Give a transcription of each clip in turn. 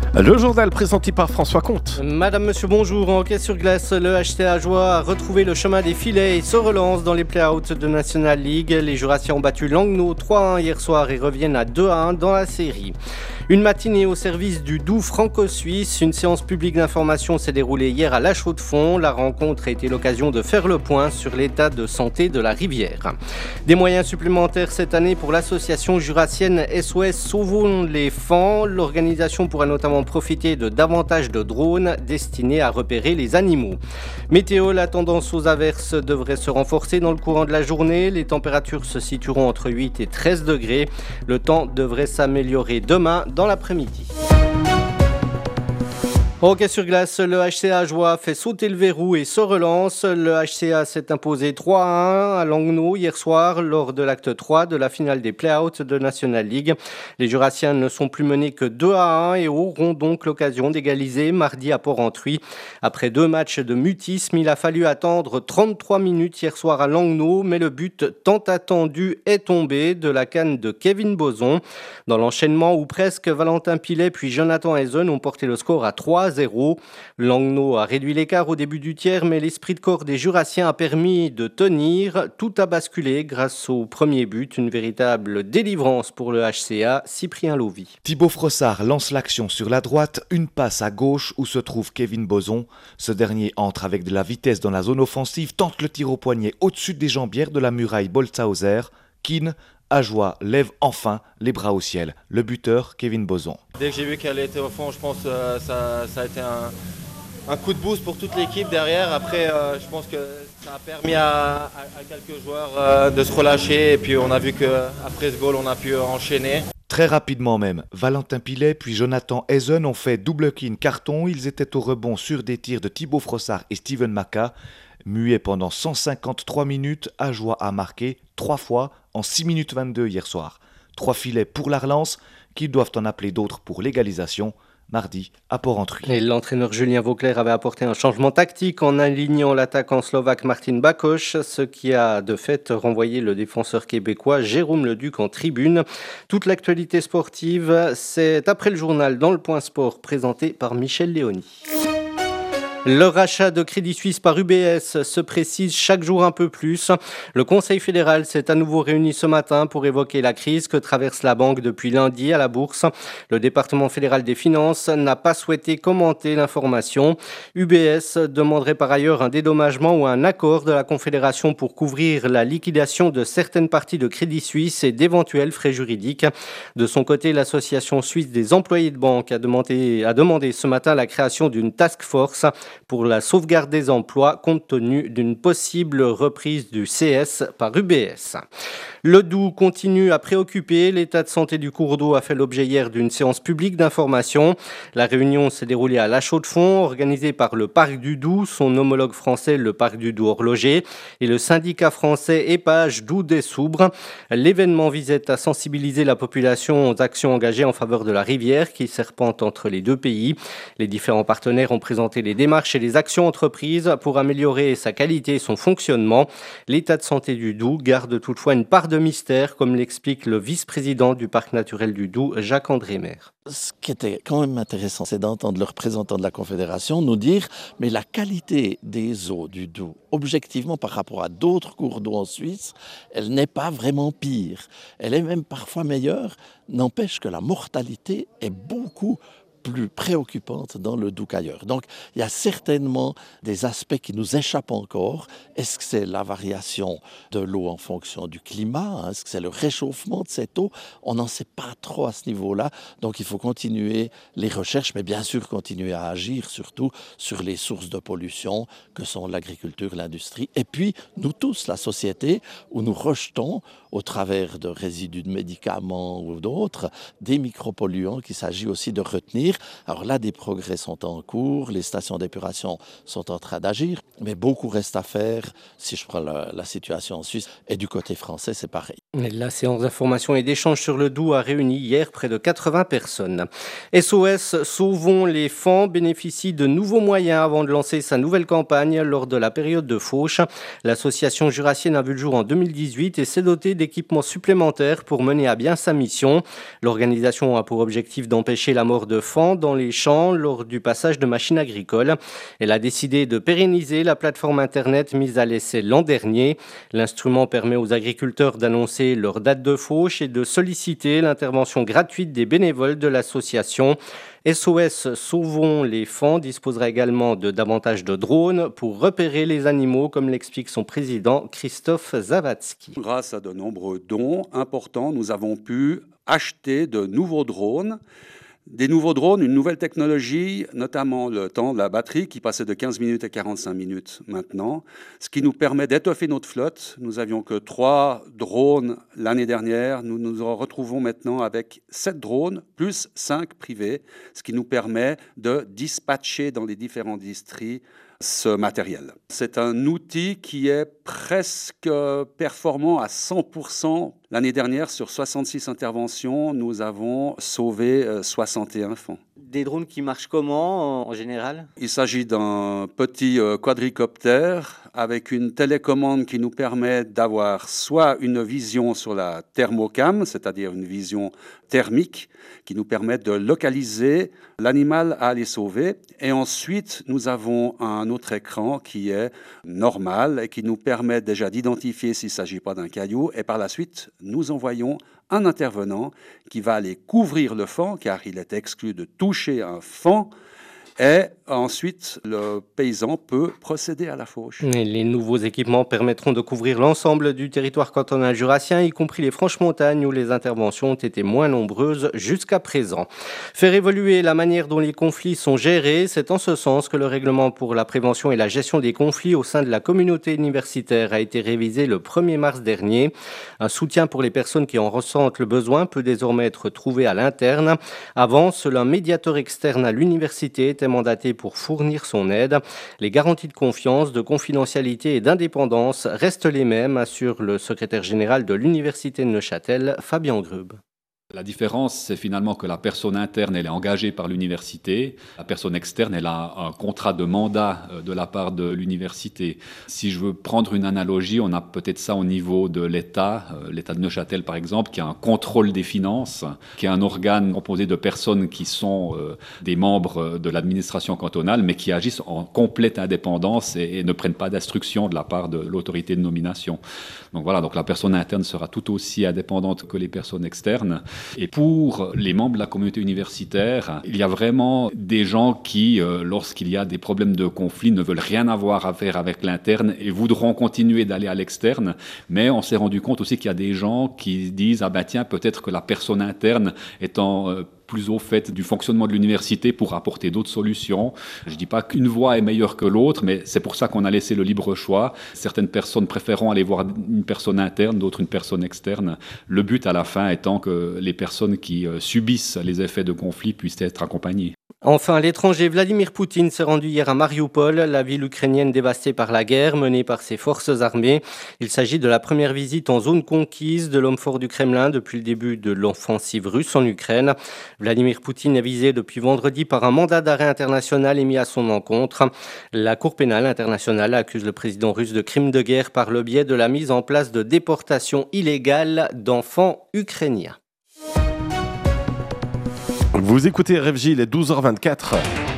Le journal présenté par François Comte. Madame, monsieur, bonjour. En hockey sur glace, le HC Ajoie a retrouvé le chemin des filets et se relance dans les play-outs de National League. Les Jurassiens ont battu Langnau 3-1 hier soir et reviennent à 2-1 dans la série. Une matinée au service du Doubs franco-suisse. Une séance publique d'information s'est déroulée hier à La Chaux-de-Fonds. La rencontre a été l'occasion de faire le point sur l'état de santé de la rivière. Des moyens supplémentaires cette année pour l'association jurassienne SOS Sauvons les Fans. L'organisation pourra notamment profiter de davantage de drones destinés à repérer les animaux. Météo, la tendance aux averses devrait se renforcer dans le courant de la journée. Les températures se situeront entre 8 et 13 degrés. Le temps devrait s'améliorer demain dans l'après-midi. Au hockey sur glace, le HCA Ajoie fait sauter le verrou et se relance. Le HCA s'est imposé 3-1 à Langnau hier soir lors de l'acte 3 de la finale des play-outs de National League. Les Jurassiens ne sont plus menés que 2-1 et auront donc l'occasion d'égaliser mardi à Port-Entruy. Après 2 matchs de mutisme, il a fallu attendre 33 minutes hier soir à Langnau, mais le but tant attendu est tombé de la canne de Kevin Boson. Dans l'enchaînement où presque Valentin Pilet puis Jonathan Eisen ont porté le score à 3-0. Langnau a réduit l'écart au début du tiers, mais l'esprit de corps des Jurassiens a permis de tenir. Tout a basculé grâce au premier but, une véritable délivrance pour le HCA, Cyprien Lovy. Thibaut Frossard lance l'action sur la droite, une passe à gauche où se trouve Kevin Boson. Ce dernier entre avec de la vitesse dans la zone offensive, tente le tir au poignet au-dessus des jambières de la muraille Boltzhauser. Keane, Ajoie lève enfin les bras au ciel. Le buteur, Kevin Boson. Dès que j'ai vu qu'elle était au fond, je pense que ça a été un coup de boost pour toute l'équipe derrière. Après, je pense que ça a permis à quelques joueurs de se relâcher. Et puis on a vu qu'après ce goal, on a pu enchaîner. Très rapidement même, Valentin Pilet puis Jonathan Eisen ont fait double Keane carton. Ils étaient au rebond sur des tirs de Thibaut Frossard et Steven Maka. Muet pendant 153 minutes, Ajoie a marqué 3 fois en 6 minutes 22 hier soir. 3 filets pour la relance, qu'ils doivent en appeler d'autres pour l'égalisation, mardi à Port-Entruy. Et l'entraîneur Julien Vauclair avait apporté un changement tactique en alignant l'attaquant slovaque Martin Bakoš, ce qui a de fait renvoyé le défenseur québécois Jérôme Leduc en tribune. Toute l'actualité sportive, c'est après le journal dans le Point Sport présenté par Michel Léoni. Le rachat de Crédit Suisse par UBS se précise chaque jour un peu plus. Le Conseil fédéral s'est à nouveau réuni ce matin pour évoquer la crise que traverse la banque depuis lundi à la bourse. Le département fédéral des finances n'a pas souhaité commenter l'information. UBS demanderait par ailleurs un dédommagement ou un accord de la Confédération pour couvrir la liquidation de certaines parties de Crédit Suisse et d'éventuels frais juridiques. De son côté, l'Association suisse des employés de banque a demandé ce matin la création d'une task force pour la sauvegarde des emplois compte tenu d'une possible reprise du CS par UBS. Le Doubs continue à préoccuper. L'état de santé du cours d'eau a fait l'objet hier d'une séance publique d'information. La réunion s'est déroulée à La Chaux-de-Fonds, organisée par le Parc du Doubs, son homologue français, le Parc du Doubs horloger, et le syndicat français Épage Doubs des Soubres. L'événement visait à sensibiliser la population aux actions engagées en faveur de la rivière qui serpente entre les deux pays. Les différents partenaires ont présenté les démarches et les actions entreprises pour améliorer sa qualité et son fonctionnement. L'état de santé du Doubs garde toutefois une part de mystère, comme l'explique le vice-président du parc naturel du Doubs, Jacques-André Maire. Ce qui était quand même intéressant, c'est d'entendre le représentant de la Confédération nous dire mais la qualité des eaux du Doubs, objectivement par rapport à d'autres cours d'eau en Suisse, elle n'est pas vraiment pire. Elle est même parfois meilleure, n'empêche que la mortalité est beaucoup plus préoccupante dans le Doubs qu'ailleurs. Donc, il y a certainement des aspects qui nous échappent encore. Est-ce que c'est la variation de l'eau en fonction du climat? Est-ce que c'est le réchauffement de cette eau? On n'en sait pas trop à ce niveau-là. Donc, il faut continuer les recherches, mais bien sûr continuer à agir, surtout sur les sources de pollution que sont l'agriculture, l'industrie. Et puis, nous tous, la société, où nous rejetons, au travers de résidus de médicaments ou d'autres, des micropolluants qu'il s'agit aussi de retenir. Alors là, des progrès sont en cours, les stations d'épuration sont en train d'agir, mais beaucoup reste à faire. Si je prends la situation en Suisse, et du côté français, c'est pareil. La séance d'information et d'échange sur le Doubs a réuni hier près de 80 personnes. SOS Sauvons les Fans bénéficie de nouveaux moyens avant de lancer sa nouvelle campagne lors de la période de fauche. L'association jurassienne a vu le jour en 2018 et s'est dotée d'équipements supplémentaires pour mener à bien sa mission. L'organisation a pour objectif d'empêcher la mort de fans enfants dans les champs lors du passage de machines agricoles. Elle a décidé de pérenniser la plateforme Internet mise à l'essai l'an dernier. L'instrument permet aux agriculteurs d'annoncer leur date de fauche et de solliciter l'intervention gratuite des bénévoles de l'association. SOS Sauvons les Fans disposera également de davantage de drones pour repérer les animaux, comme l'explique son président Christophe Zawadzki. Grâce à de nombreux dons importants, nous avons pu acheter de nouveaux drones. Des nouveaux drones, une nouvelle technologie, notamment le temps de la batterie qui passait de 15 minutes à 45 minutes maintenant, ce qui nous permet d'étoffer notre flotte. Nous n'avions que 3 drones l'année dernière. Nous nous retrouvons maintenant avec 7 drones plus 5 privés, ce qui nous permet de dispatcher dans les différents districts ce matériel. C'est un outil qui est presque performant à 100%. L'année dernière, sur 66 interventions, nous avons sauvé 61 enfants. Des drones qui marchent comment en général ? Il s'agit d'un petit quadricoptère avec une télécommande qui nous permet d'avoir soit une vision sur la thermocam, c'est-à-dire une vision thermique, qui nous permet de localiser l'animal à aller sauver. Et ensuite, nous avons un autre écran qui est normal et qui nous permet déjà d'identifier s'il ne s'agit pas d'un caillou. Et par la suite, nous envoyons un intervenant qui va aller couvrir le faon, car il est exclu de toucher un faon. Et ensuite, le paysan peut procéder à la fauche. Et les nouveaux équipements permettront de couvrir l'ensemble du territoire cantonal jurassien, y compris les Franches-Montagnes où les interventions ont été moins nombreuses jusqu'à présent. Faire évoluer la manière dont les conflits sont gérés, c'est en ce sens que le règlement pour la prévention et la gestion des conflits au sein de la communauté universitaire a été révisé le 1er mars dernier. Un soutien pour les personnes qui en ressentent le besoin peut désormais être trouvé à l'interne. Avant, seul un médiateur externe à l'université était mandaté pour fournir son aide. Les garanties de confiance, de confidentialité et d'indépendance restent les mêmes, assure le secrétaire général de l'Université de Neuchâtel, Fabien Grube. La différence, c'est finalement que la personne interne, elle est engagée par l'université. La personne externe, elle a un contrat de mandat de la part de l'université. Si je veux prendre une analogie, on a peut-être ça au niveau de l'État, l'État de Neuchâtel par exemple, qui a un contrôle des finances, qui est un organe composé de personnes qui sont des membres de l'administration cantonale, mais qui agissent en complète indépendance et ne prennent pas d'instruction de la part de l'autorité de nomination. Donc voilà, donc la personne interne sera tout aussi indépendante que les personnes externes. Et pour les membres de la communauté universitaire, il y a vraiment des gens qui, lorsqu'il y a des problèmes de conflit, ne veulent rien avoir à faire avec l'interne et voudront continuer d'aller à l'externe. Mais on s'est rendu compte aussi qu'il y a des gens qui disent « Ah ben tiens, peut-être que la personne interne étant plus au fait du fonctionnement de l'université pour apporter d'autres solutions. » Je ne dis pas qu'une voie est meilleure que l'autre, mais c'est pour ça qu'on a laissé le libre choix. Certaines personnes préféreront aller voir une personne interne, d'autres une personne externe. Le but à la fin étant que les personnes qui subissent les effets de conflit puissent être accompagnées. Enfin, l'étranger Vladimir Poutine s'est rendu hier à Mariupol, la ville ukrainienne dévastée par la guerre menée par ses forces armées. Il s'agit de la première visite en zone conquise de l'homme fort du Kremlin depuis le début de l'offensive russe en Ukraine. Vladimir Poutine est visé depuis vendredi par un mandat d'arrêt international émis à son encontre. La Cour pénale internationale accuse le président russe de crimes de guerre par le biais de la mise en place de déportations illégales d'enfants ukrainiens. Vous écoutez RFJ, il est 12h24.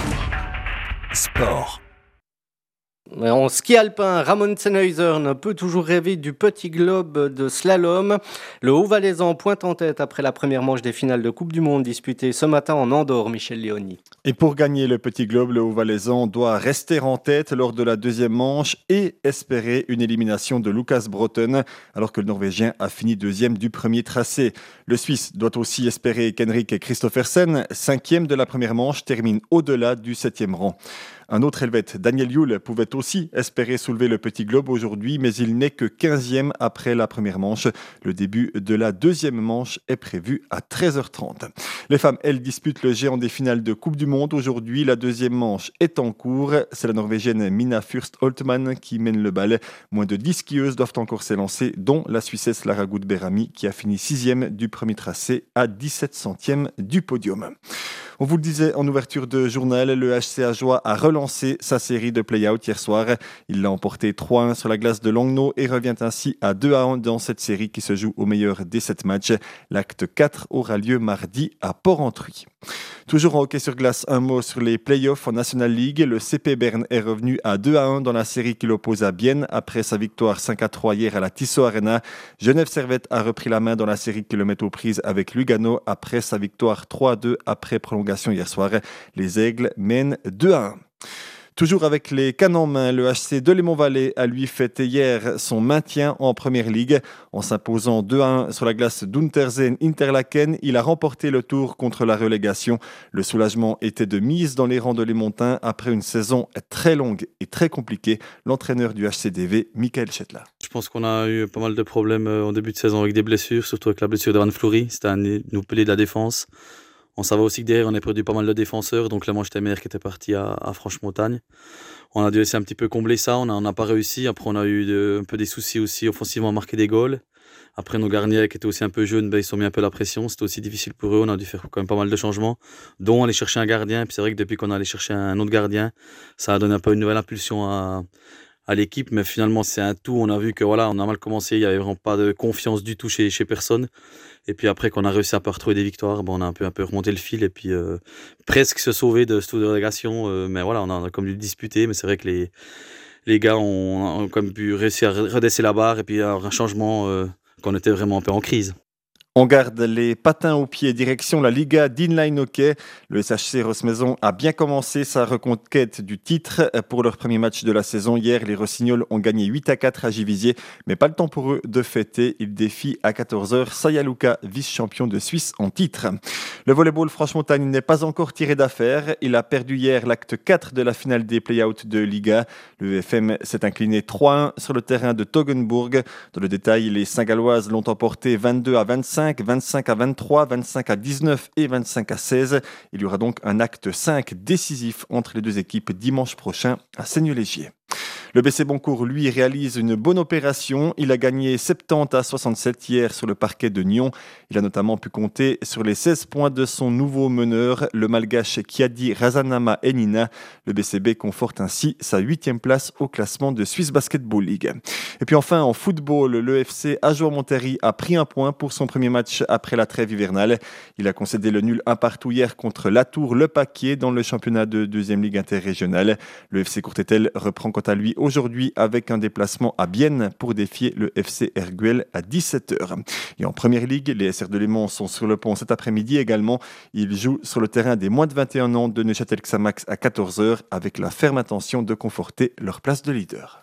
Sport. En ski alpin, Ramon Sennheiser peut toujours rêver du petit globe de slalom. Le Haut-Valaisan pointe en tête après la première manche des finales de Coupe du Monde disputée ce matin en Andorre, Michel Léoni. Et pour gagner le petit globe, le Haut-Valaisan doit rester en tête lors de la deuxième manche et espérer une élimination de Lucas Broughton, alors que le Norvégien a fini deuxième du premier tracé. Le Suisse doit aussi espérer qu'Henrik Kristoffersen, cinquième de la première manche, termine au-delà du 7e rang. Un autre Helvète, Daniel Juhl, pouvait aussi espérer soulever le petit globe aujourd'hui, mais il n'est que 15e après la première manche. Le début de la deuxième manche est prévu à 13h30. Les femmes, elles, disputent le géant des finales de Coupe du Monde. Aujourd'hui, la deuxième manche est en cours. C'est la Norvégienne Mina Fürst-Holtmann qui mène le bal. Moins de 10 skieuses doivent encore s'élancer, dont la Suissesse Lara Gut-Berami qui a fini 6e du premier tracé à 17 centièmes du podium. On vous le disait en ouverture de journal, le HC Ajoie a relancé sa série de play-out hier soir. Il l'a emporté 3-1 sur la glace de Langnau et revient ainsi à 2-1 dans cette série qui se joue au meilleur des 7 matchs. L'acte 4 aura lieu mardi à Porrentruy. Toujours en hockey sur glace, un mot sur les playoffs en National League. Le CP Berne est revenu à 2-1 dans la série qui l'oppose à Bienne après sa victoire 5-3 hier à la Tissot Arena. Genève Servette a repris la main dans la série qui le met aux prises avec Lugano après sa victoire 3-2 après prolongation hier soir. Les Aigles mènent 2-1. Toujours avec les cannes en main, le HC Delémont-Vallée a lui fêté hier son maintien en Première Ligue. En s'imposant 2-1 sur la glace d'Unterzen-Interlaken, il a remporté le tour contre la relégation. Le soulagement était de mise dans les rangs de Lémontin après une saison très longue et très compliquée. L'entraîneur du HCDV, Michael Chetla. Je pense qu'on a eu pas mal de problèmes en début de saison avec des blessures, surtout avec la blessure de Van Fleury. C'était un nous pilier de la défense. On savait aussi que derrière, on a perdu pas mal de défenseurs, donc Clément Stemmer qui était parti à Franche-Montagne. On a dû essayer un petit peu combler ça, on n'a pas réussi. Après, on a eu un peu des soucis aussi offensivement à marquer des goals. Après, nos gardiens qui étaient aussi un peu jeunes, ils sont mis un peu la pression. C'était aussi difficile pour eux, on a dû faire quand même pas mal de changements, dont aller chercher un gardien. Et puis c'est vrai que depuis qu'on est allé chercher un autre gardien, ça a donné un peu une nouvelle impulsion à l'équipe, mais finalement c'est un tout. On a vu que voilà, on a mal commencé, il n'y avait vraiment pas de confiance du tout chez personne. Et puis après qu'on a réussi à retrouver des victoires, on a un peu remonté le fil et puis presque se sauver de cette relégation. Mais voilà, on a comme dû disputer, mais c'est vrai que les gars ont comme pu réussir à redresser la barre et puis un changement qu'on était vraiment un peu en crise. On garde les patins aux pieds, direction la Liga d'Inline Hockey. Le SHC Rossmaison a bien commencé sa reconquête du titre pour leur premier match de la saison. Hier, les Rossignols ont gagné 8-4 à Givisiez, mais pas le temps pour eux de fêter. Ils défient à 14h Sayaluka, vice-champion de Suisse en titre. Le volleyball Franche-Montagne n'est pas encore tiré d'affaire. Il a perdu hier l'acte 4 de la finale des play-outs de Liga. Le FM s'est incliné 3-1 sur le terrain de Toggenburg. Dans le détail, les Saint-Galloises l'ont emporté 22-25. 25-23, 25-19 et 25-16. Il y aura donc un acte 5 décisif entre les deux équipes dimanche prochain à Seigneux-Légier. Le BC Boncourt, lui, réalise une bonne opération. Il a gagné 70-67 hier sur le parquet de Nyon. Il a notamment pu compter sur les 16 points de son nouveau meneur, le malgache Kiadi Razanama Enina. Le BCB conforte ainsi sa 8e place au classement de Swiss Basketball League. Et puis enfin, en football, le FC Ajoie-Montéry a pris un point pour son premier match après la trêve hivernale. Il a concédé le nul 1-1 hier contre Latour-Le Paquier dans le championnat de 2e Ligue interrégionale. Le FC Courtétel reprend quant à lui aujourd'hui avec un déplacement à Bienne pour défier le FC Erguel à 17h. Et en première ligue, les SR de Léman sont sur le pont cet après-midi également. Ils jouent sur le terrain des moins de 21 ans de Neuchâtel-Xamax à 14h avec la ferme intention de conforter leur place de leader.